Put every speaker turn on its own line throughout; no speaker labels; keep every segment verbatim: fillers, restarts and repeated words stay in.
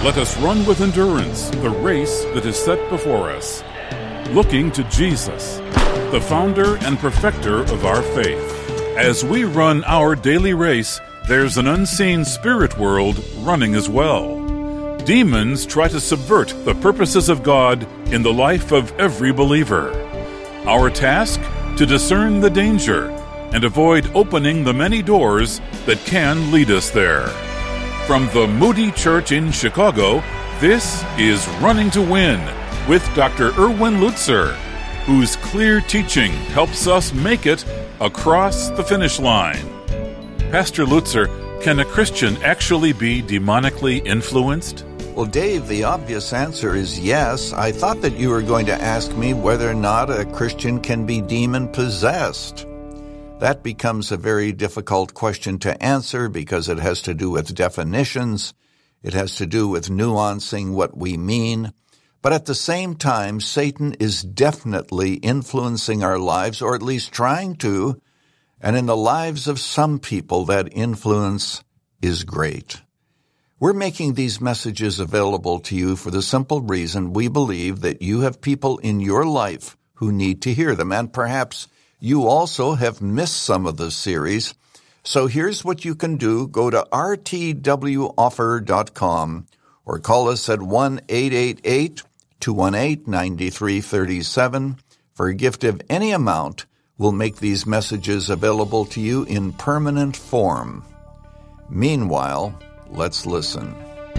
Let us run with endurance the race that is set before us, looking to Jesus, the founder and perfecter of our faith. As we run our daily race, there's an unseen spirit world running as well. Demons try to subvert the purposes of God in the life of every believer. Our task? To discern the danger and avoid opening the many doors that can lead us there. From the Moody Church in Chicago, this is Running to Win with Doctor Erwin Lutzer, whose clear teaching helps us make it across the finish line. Pastor Lutzer, can a Christian actually be demonically influenced?
Well, Dave, the obvious answer is yes. I thought that you were going to ask me whether or not a Christian can be demon-possessed. That becomes a very difficult question to answer because it has to do with definitions. It has to do with nuancing what we mean. But at the same time, Satan is definitely influencing our lives, or at least trying to. And in the lives of some people, that influence is great. We're making these messages available to you for the simple reason we believe that you have people in your life who need to hear them, and perhaps you also have missed some of the series. So here's what you can do. Go to r t w offer dot com or call us at one eight eight eight, two one eight, nine three three seven. For a gift of any amount, we'll make these messages available to you in permanent form. Meanwhile, let's listen.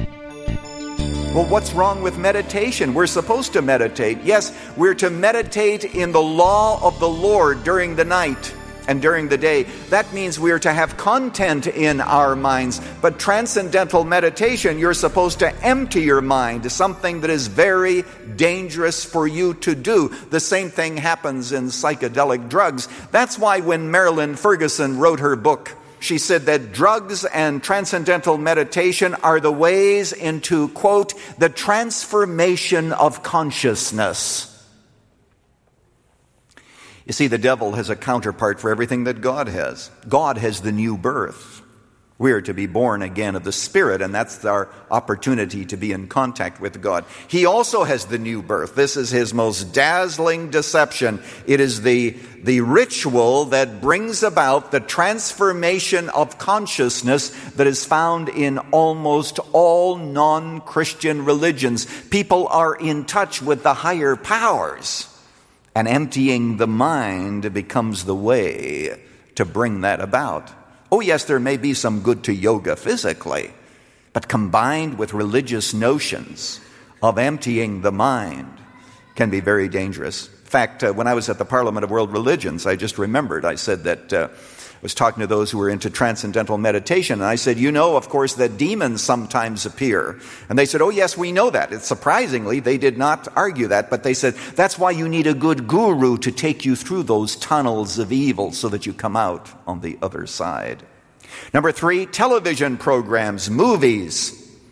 Well, what's wrong with meditation? We're supposed to meditate. Yes, we're to meditate in the law of the Lord during the night and during the day. That means we're to have content in our minds. But transcendental meditation, you're supposed to empty your mind, something that is very dangerous for you to do. The same thing happens in psychedelic drugs. That's why when Marilyn Ferguson wrote her book, she said that drugs and transcendental meditation are the ways into, quote, the transformation of consciousness. You see, the devil has a counterpart for everything that God has. God has the new birth. We are to be born again of the Spirit, and that's our opportunity to be in contact with God. He also has the new birth. This is his most dazzling deception. It is the, the ritual that brings about the transformation of consciousness that is found in almost all non-Christian religions. People are in touch with the higher powers, and emptying the mind becomes the way to bring that about. Oh, yes, there may be some good to yoga physically, but combined with religious notions of emptying the mind can be very dangerous. In fact, uh, when I was at the Parliament of World Religions, I just remembered, I said that uh, I was talking to those who were into transcendental meditation, and I said, you know, of course, that demons sometimes appear. And they said, oh, yes, we know that. It's surprisingly, they did not argue that, but they said, that's why you need a good guru to take you through those tunnels of evil so that you come out on the other side. Number three, television programs, movies.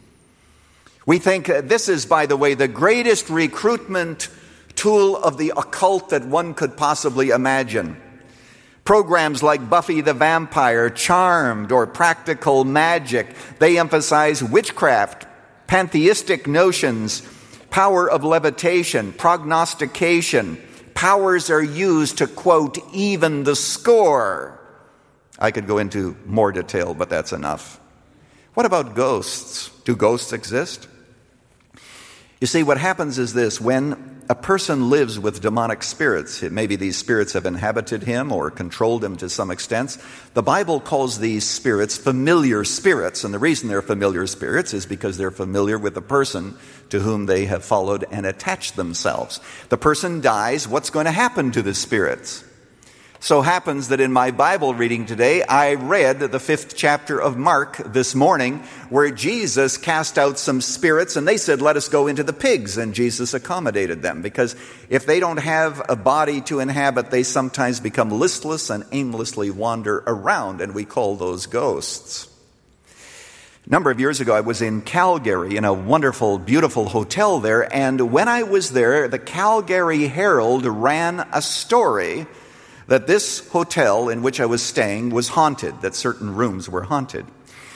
We think uh, this is, by the way, the greatest recruitment tool of the occult that one could possibly imagine. Programs like Buffy the Vampire, Charmed, or Practical Magic, they emphasize witchcraft, pantheistic notions, power of levitation, prognostication. Powers are used to, quote, even the score. I could go into more detail, but that's enough. What about ghosts? Do ghosts exist? You see, what happens is this. When a person lives with demonic spirits, maybe these spirits have inhabited him or controlled him to some extent, the Bible calls these spirits familiar spirits. And the reason they're familiar spirits is because they're familiar with the person to whom they have followed and attached themselves. The person dies, what's going to happen to the spirits? So happens that in my Bible reading today, I read the fifth chapter of Mark this morning, where Jesus cast out some spirits, and they said, let us go into the pigs, and Jesus accommodated them, because if they don't have a body to inhabit, they sometimes become listless and aimlessly wander around, and we call those ghosts. A number of years ago, I was in Calgary in a wonderful, beautiful hotel there, and when I was there, the Calgary Herald ran a story that this hotel in which I was staying was haunted, that certain rooms were haunted.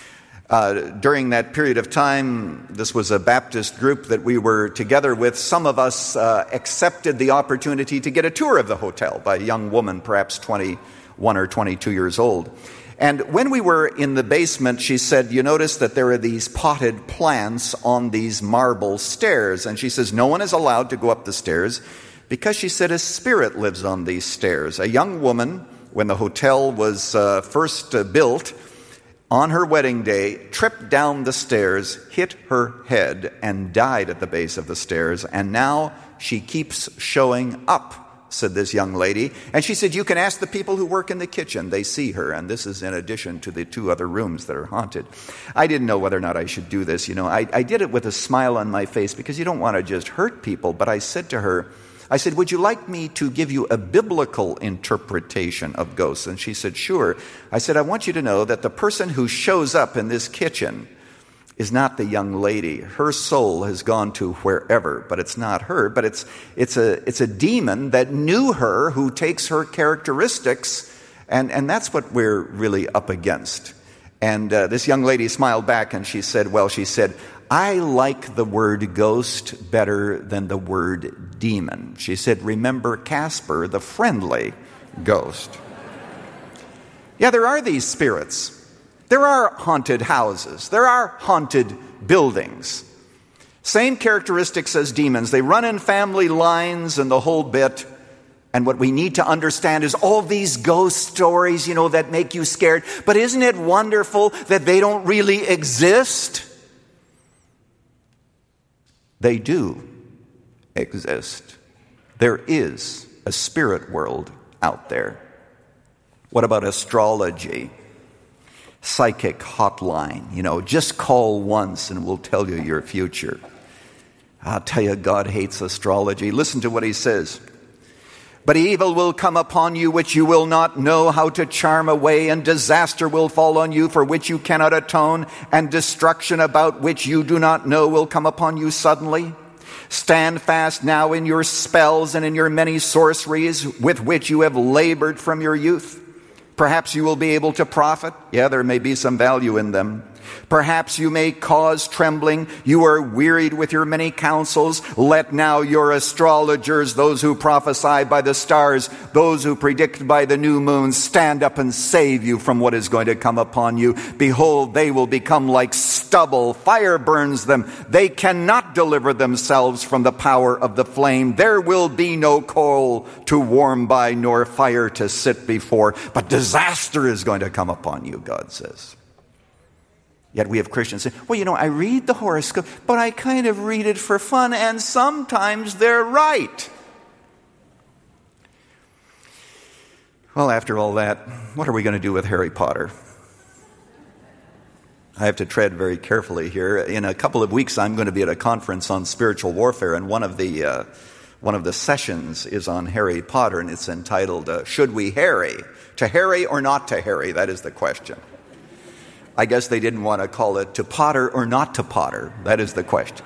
Uh, during that period of time, this was a Baptist group that we were together with. Some of us uh, accepted the opportunity to get a tour of the hotel by a young woman, perhaps twenty-one or twenty-two years old. And when we were in the basement, she said, you notice that there are these potted plants on these marble stairs. And she says, no one is allowed to go up the stairs because, she said, a spirit lives on these stairs. A young woman, when the hotel was uh, first uh, built, on her wedding day, tripped down the stairs, hit her head, and died at the base of the stairs. And now she keeps showing up, said this young lady. And she said, you can ask the people who work in the kitchen. They see her. And this is in addition to the two other rooms that are haunted. I didn't know whether or not I should do this. You know, I, I did it with a smile on my face because you don't want to just hurt people. But I said to her, I said, would you like me to give you a biblical interpretation of ghosts? And she said, sure. I said, I want you to know that the person who shows up in this kitchen is not the young lady. Her soul has gone to wherever, but it's not her. But it's it's a it's a demon that knew her, who takes her characteristics, and, and that's what we're really up against. And uh, this young lady smiled back and she said, well, she said, I like the word ghost better than the word demon. She said, remember Casper, the friendly ghost. Yeah, there are these spirits. There are haunted houses. There are haunted buildings. Same characteristics as demons. They run in family lines and the whole bit. And what we need to understand is all these ghost stories, you know, that make you scared. But isn't it wonderful that they don't really exist? They do exist. There is a spirit world out there. What about astrology? Psychic hotline. You know, just call once and we'll tell you your future. I'll tell you, God hates astrology. Listen to what he says. But evil will come upon you which you will not know how to charm away, and disaster will fall on you for which you cannot atone, and destruction about which you do not know will come upon you suddenly. Stand fast now in your spells and in your many sorceries with which you have labored from your youth. Perhaps you will be able to profit. Yeah, there may be some value in them. Perhaps you may cause trembling. You are wearied with your many counsels. Let now your astrologers, those who prophesy by the stars, those who predict by the new moon, stand up and save you from what is going to come upon you. Behold, they will become like stubble. Fire burns them. They cannot deliver themselves from the power of the flame. There will be no coal to warm by, nor fire to sit before. But disaster is going to come upon you, God says. Yet we have Christians say, well, you know, I read the horoscope, but I kind of read it for fun, and sometimes they're right. Well, after all that, what are we going to do with Harry Potter? I have to tread very carefully here. In a couple of weeks, I'm going to be at a conference on spiritual warfare, and one of the uh, one of the sessions is on Harry Potter, and it's entitled, uh, Should We Harry? To Harry or not to Harry? That is the question. I guess they didn't want to call it To Potter or Not to Potter. That is the question.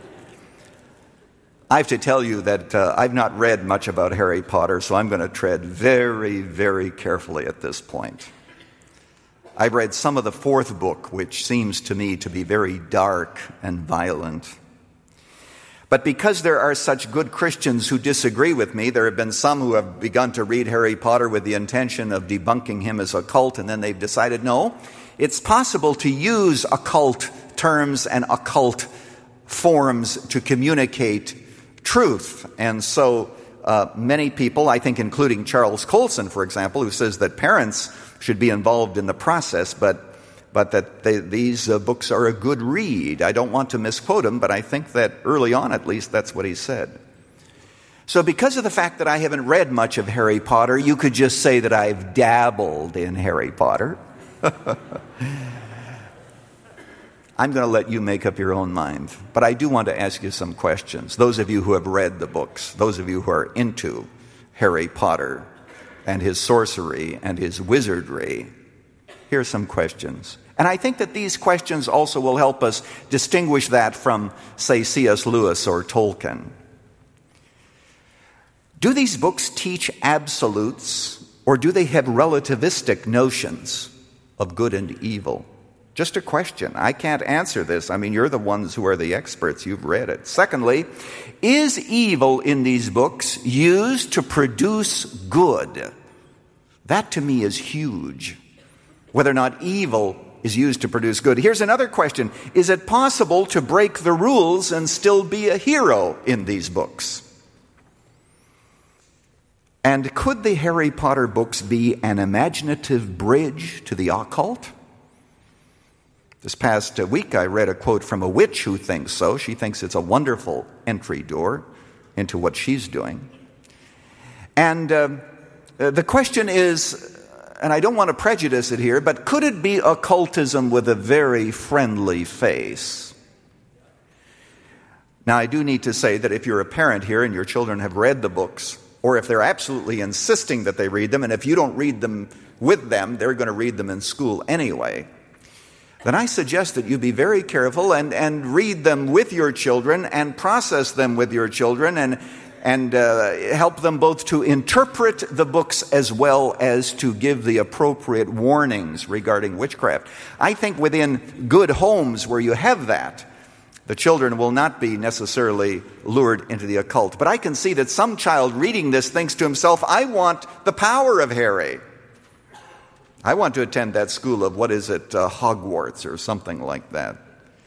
I have to tell you that uh, I've not read much about Harry Potter, so I'm going to tread very, very carefully at this point. I've read some of the fourth book, which seems to me to be very dark and violent. But because there are such good Christians who disagree with me, there have been some who have begun to read Harry Potter with the intention of debunking him as a cult, and then they've decided, no, it's possible to use occult terms and occult forms to communicate truth. And so uh, many people, I think including Charles Colson, for example, who says that parents should be involved in the process, but but that they, these uh, books are a good read. I don't want to misquote him, but I think that early on at least that's what he said. So because of the fact that I haven't read much of Harry Potter, you could just say that I've dabbled in Harry Potter. I'm going to let you make up your own mind. But I do want to ask you some questions. Those of you who have read the books, those of you who are into Harry Potter and his sorcery and his wizardry, here are some questions. And I think that these questions also will help us distinguish that from, say, C S Lewis or Tolkien. Do these books teach absolutes, or do they have relativistic notions of good and evil? Just a question. I can't answer this. I mean, you're the ones who are the experts. You've read it. Secondly, is evil in these books used to produce good? That to me is huge. Whether or not evil is used to produce good. Here's another question. Is it possible to break the rules and still be a hero in these books? And could the Harry Potter books be an imaginative bridge to the occult? This past week I read a quote from a witch who thinks so. She thinks it's a wonderful entry door into what she's doing. And uh, the question is, and I don't want to prejudice it here, but could it be occultism with a very friendly face? Now, I do need to say that if you're a parent here and your children have read the books, or if they're absolutely insisting that they read them, and if you don't read them with them, they're going to read them in school anyway, then I suggest that you be very careful and, and read them with your children and process them with your children and and uh, help them both to interpret the books as well as to give the appropriate warnings regarding witchcraft. I think within good homes where you have that, the children will not be necessarily lured into the occult. But I can see that some child reading this thinks to himself, I want the power of Harry. I want to attend that school of, what is it, uh, Hogwarts or something like that.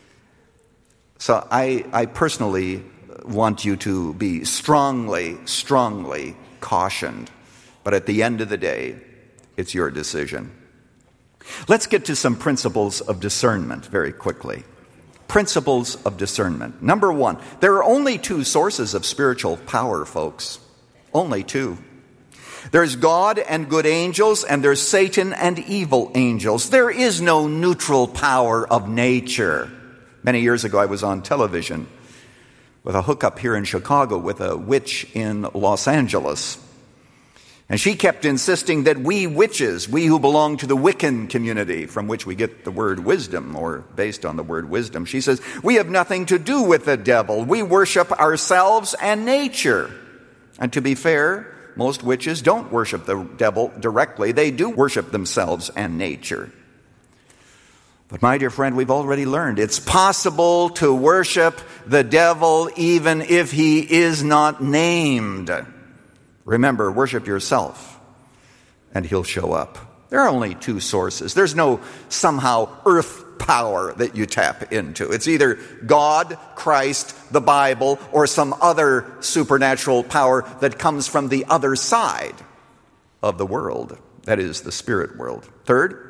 So I, I personally want you to be strongly, strongly cautioned. But at the end of the day, it's your decision. Let's get to some principles of discernment very quickly. Principles of discernment. Number one, there are only two sources of spiritual power, folks. Only two. There's God and good angels, and there's Satan and evil angels. There is no neutral power of nature. Many years ago, I was on television with a hookup here in Chicago with a witch in Los Angeles. And she kept insisting that we witches, we who belong to the Wiccan community, from which we get the word wisdom, or based on the word wisdom, she says, we have nothing to do with the devil. We worship ourselves and nature. And to be fair, most witches don't worship the devil directly. They do worship themselves and nature. But my dear friend, we've already learned it's possible to worship the devil even if he is not named. Remember, worship yourself, and he'll show up. There are only two sources. There's no somehow earth power that you tap into. It's either God, Christ, the Bible, or some other supernatural power that comes from the other side of the world. That is, the spirit world. Third,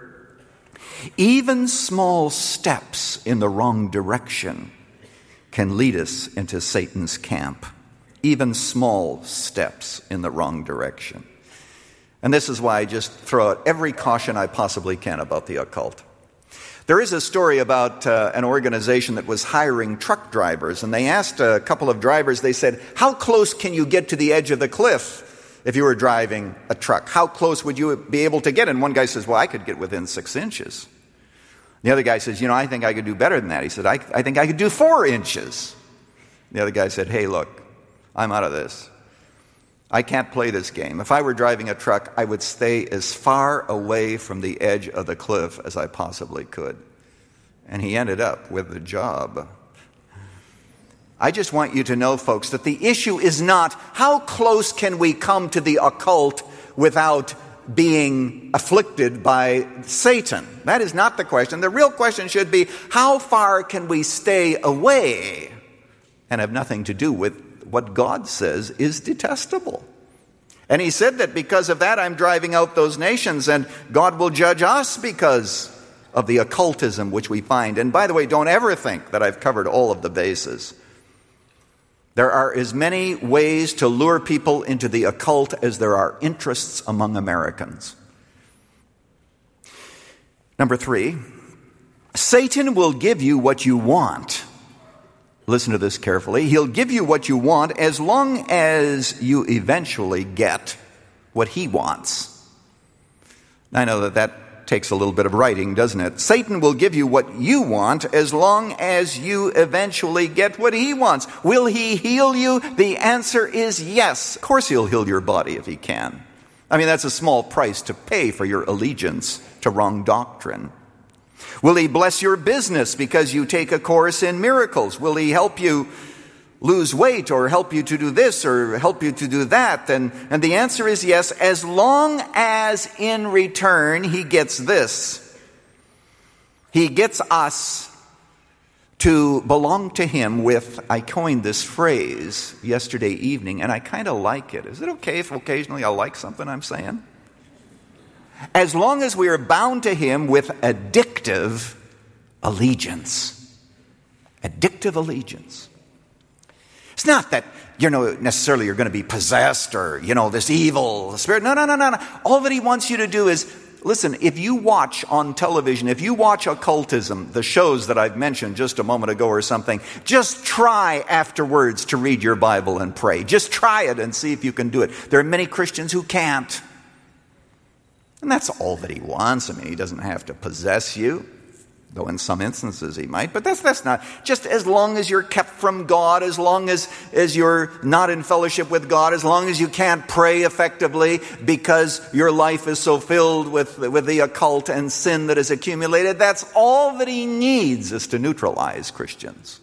even small steps in the wrong direction can lead us into Satan's camp. Even small steps in the wrong direction. And this is why I just throw out every caution I possibly can about the occult. There is a story about uh, an organization that was hiring truck drivers, and they asked a couple of drivers, they said, how close can you get to the edge of the cliff if you were driving a truck? How close would you be able to get? And one guy says, well, I could get within six inches. The other guy says, you know, I think I could do better than that. He said, I, I think I could do four inches. The other guy said, hey, look, I'm out of this. I can't play this game. If I were driving a truck, I would stay as far away from the edge of the cliff as I possibly could. And he ended up with the job. I just want you to know, folks, that the issue is not how close can we come to the occult without being afflicted by Satan. That is not the question. The real question should be, how far can we stay away and have nothing to do with what God says is detestable? And he said that because of that, I'm driving out those nations, and God will judge us because of the occultism which we find. And by the way, don't ever think that I've covered all of the bases. There are as many ways to lure people into the occult as there are interests among Americans. Number three, Satan will give you what you want. Listen to this carefully. He'll give you what you want as long as you eventually get what he wants. I know that that takes a little bit of writing, doesn't it? Satan will give you what you want as long as you eventually get what he wants. Will he heal you? The answer is yes. Of course he'll heal your body if he can. I mean, that's a small price to pay for your allegiance to wrong doctrine. Will he bless your business because you take a course in miracles? Will he help you lose weight or help you to do this or help you to do that? And, and the answer is yes, as long as in return he gets this. He gets us to belong to him with, I coined this phrase yesterday evening, and I kind of like it. Is it okay if occasionally I like something I'm saying? As long as we are bound to him with addictive allegiance. Addictive allegiance. It's not that, you know, necessarily you're going to be possessed or, you know, this evil spirit. No, no, no, no, no. All that he wants you to do is, listen, if you watch on television, if you watch occultism, the shows that I've mentioned just a moment ago or something, just try afterwards to read your Bible and pray. Just try it and see if you can do it. There are many Christians who can't. And that's all that he wants. I mean, he doesn't have to possess you, though in some instances he might. But that's that's not, just as long as you're kept from God, as long as, as you're not in fellowship with God, as long as you can't pray effectively because your life is so filled with, with the occult and sin that is accumulated, that's all that he needs is to neutralize Christians.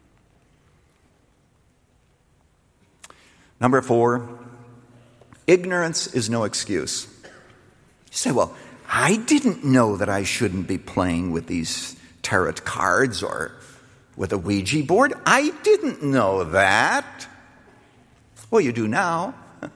Number four, ignorance is no excuse. You say, well, I didn't know that I shouldn't be playing with these tarot cards or with a Ouija board. I didn't know that. Well, you do now.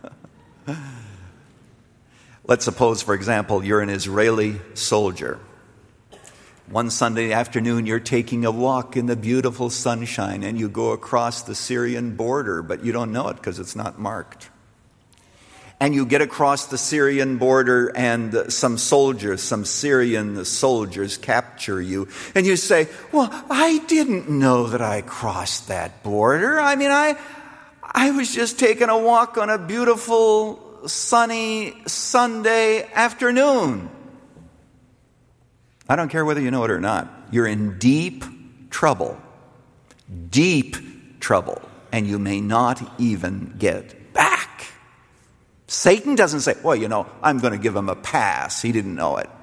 Let's suppose, for example, you're an Israeli soldier. One Sunday afternoon, you're taking a walk in the beautiful sunshine and you go across the Syrian border, but you don't know it because it's not marked. And you get across the Syrian border and some soldiers, some Syrian soldiers capture you. And you say, well, I didn't know that I crossed that border. I mean, I, I was just taking a walk on a beautiful sunny Sunday afternoon. I don't care whether you know it or not. You're in deep trouble. Deep trouble. And you may not even get back. Satan doesn't say, well, you know, I'm going to give him a pass. He didn't know it.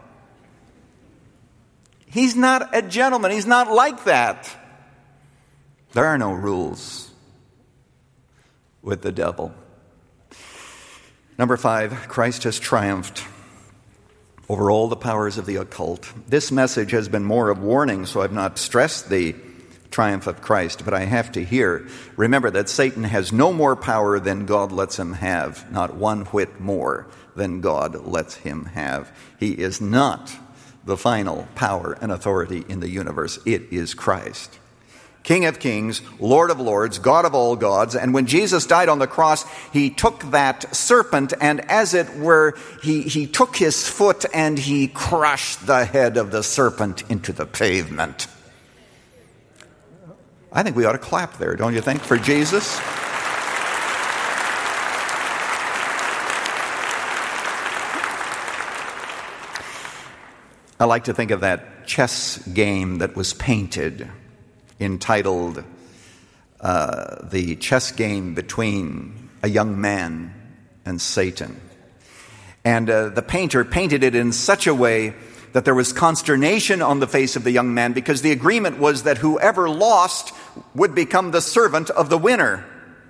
He's not a gentleman. He's not like that. There are no rules with the devil. Number five, Christ has triumphed over all the powers of the occult. This message has been more of warning, so I've not stressed the triumph of Christ, but I have to hear, remember that Satan has no more power than God lets him have, not one whit more than God lets him have. He is not the final power and authority in the universe. It is Christ. King of kings, Lord of lords, God of all gods. And when Jesus died on the cross, he took that serpent and as it were, he, he took his foot and he crushed the head of the serpent into the pavement. I think we ought to clap there, don't you think, for Jesus? I like to think of that chess game that was painted, entitled uh, The Chess Game Between a Young Man and Satan. And uh, the painter painted it in such a way that there was consternation on the face of the young man because the agreement was that whoever lost would become the servant of the winner.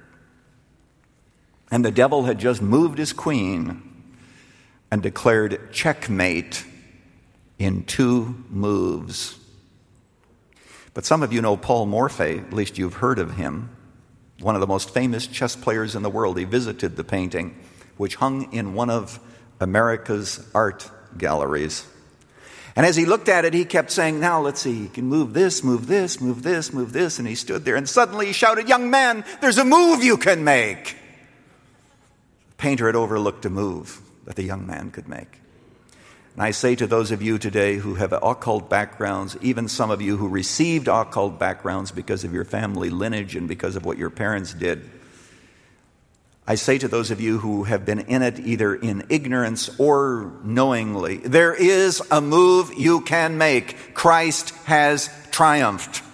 And the devil had just moved his queen and declared checkmate in two moves. But some of you know Paul Morphy, at least you've heard of him, one of the most famous chess players in the world. He visited the painting, which hung in one of America's art galleries. And as he looked at it, he kept saying, now let's see, you can move this, move this, move this, move this. And he stood there and suddenly he shouted, young man, there's a move you can make. The painter had overlooked a move that the young man could make. And I say to those of you today who have occult backgrounds, even some of you who received occult backgrounds because of your family lineage and because of what your parents did, I say to those of you who have been in it either in ignorance or knowingly, there is a move you can make. Christ has triumphed.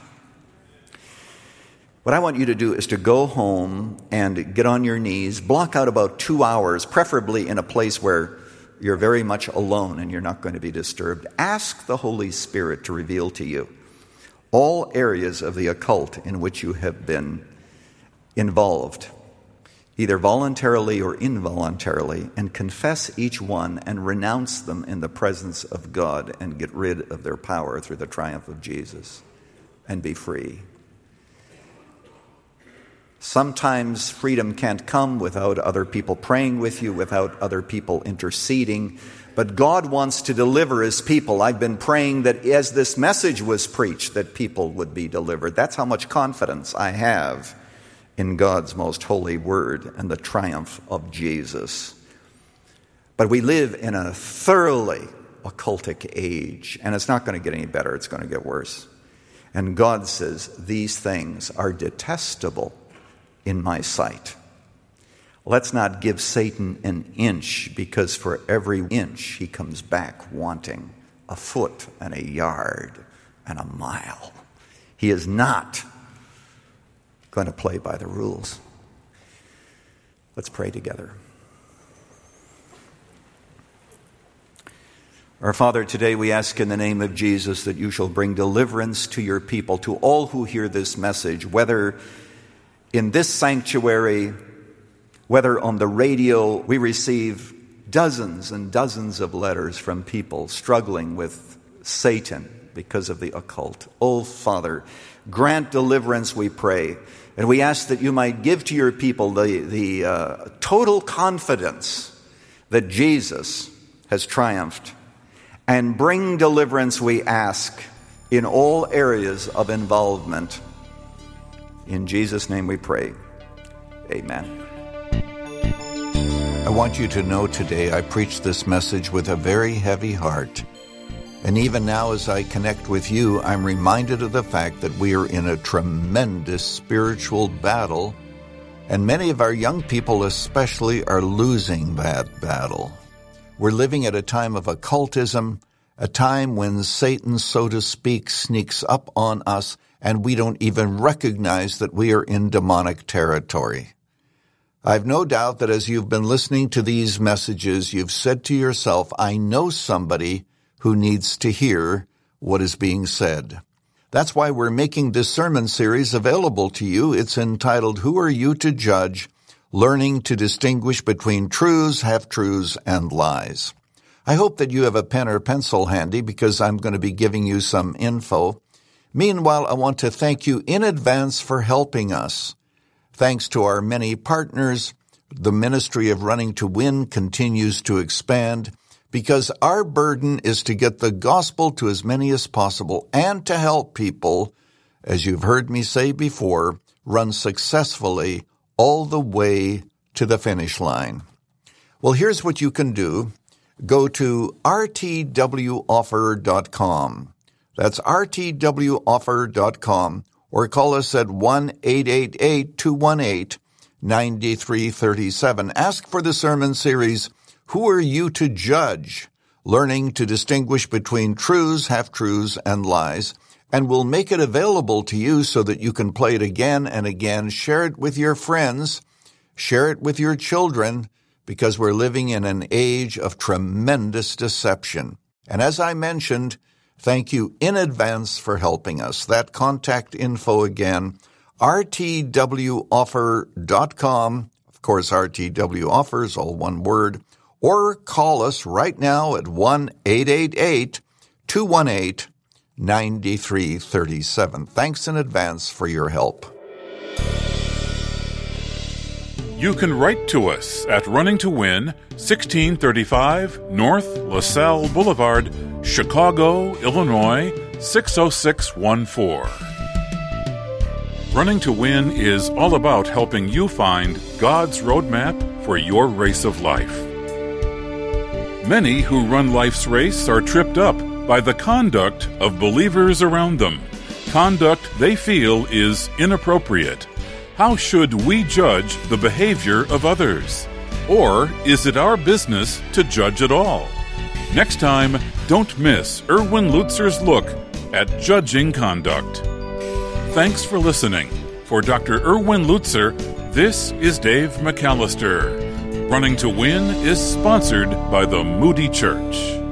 What I want you to do is to go home and get on your knees, block out about two hours, preferably in a place where you're very much alone and you're not going to be disturbed, ask the Holy Spirit to reveal to you all areas of the occult in which you have been involved, either voluntarily or involuntarily, and confess each one and renounce them in the presence of God and get rid of their power through the triumph of Jesus and be free. Sometimes freedom can't come without other people praying with you, without other people interceding. But God wants to deliver his people. I've been praying that as this message was preached, that people would be delivered. That's how much confidence I have in God's most holy word and the triumph of Jesus. But we live in a thoroughly occultic age, and it's not going to get any better. It's going to get worse. And God says, these things are detestable in my sight. Let's not give Satan an inch, because for every inch he comes back wanting a foot and a yard and a mile. He is not going to play by the rules. Let's pray together. Our Father, today we ask in the name of Jesus that you shall bring deliverance to your people, to all who hear this message, whether in this sanctuary, whether on the radio. We receive dozens and dozens of letters from people struggling with Satan because of the occult. Oh, Father, grant deliverance, we pray. And we ask that you might give to your people the, the uh, total confidence that Jesus has triumphed. And bring deliverance, we ask, in all areas of involvement. In Jesus' name we pray. Amen.
I want you to know today I preach this message with a very heavy heart. And even now as I connect with you, I'm reminded of the fact that we are in a tremendous spiritual battle, and many of our young people especially are losing that battle. We're living at a time of occultism, a time when Satan, so to speak, sneaks up on us, and we don't even recognize that we are in demonic territory. I've no doubt that as you've been listening to these messages, you've said to yourself, I know somebody who needs to hear what is being said. That's why we're making this sermon series available to you. It's entitled, Who Are You to Judge? Learning to Distinguish Between Truths, Half-Truths, and Lies. I hope that you have a pen or pencil handy, because I'm going to be giving you some info. Meanwhile, I want to thank you in advance for helping us. Thanks to our many partners, the ministry of Running to Win continues to expand, because our burden is to get the gospel to as many as possible and to help people, as you've heard me say before, run successfully all the way to the finish line. Well, here's what you can do. Go to r t w offer dot com. That's r t w offer dot com, or call us at one eight eight eight, two one eight, nine three three seven. Ask for the sermon series, Who Are You to Judge? Learning to Distinguish Between Truths, Half-Truths, and Lies. And we'll make it available to you so that you can play it again and again. Share it with your friends. Share it with your children, because we're living in an age of tremendous deception. And as I mentioned, thank you in advance for helping us. That contact info again, r t w offer dot com. Of course, R T W offers, all one word. Or call us right now at one eight eight eight, two one eight, nine three three seven. Thanks in advance for your help.
You can write to us at Running to Win, sixteen thirty-five North LaSalle Boulevard, Chicago, Illinois, six oh six one four. Running to Win is all about helping you find God's roadmap for your race of life. Many who run life's race are tripped up by the conduct of believers around them, conduct they feel is inappropriate. How should we judge the behavior of others? Or is it our business to judge at all? Next time, don't miss Erwin Lutzer's look at judging conduct. Thanks for listening. For Doctor Erwin Lutzer, this is Dave McAllister. Running to Win is sponsored by the Moody Church.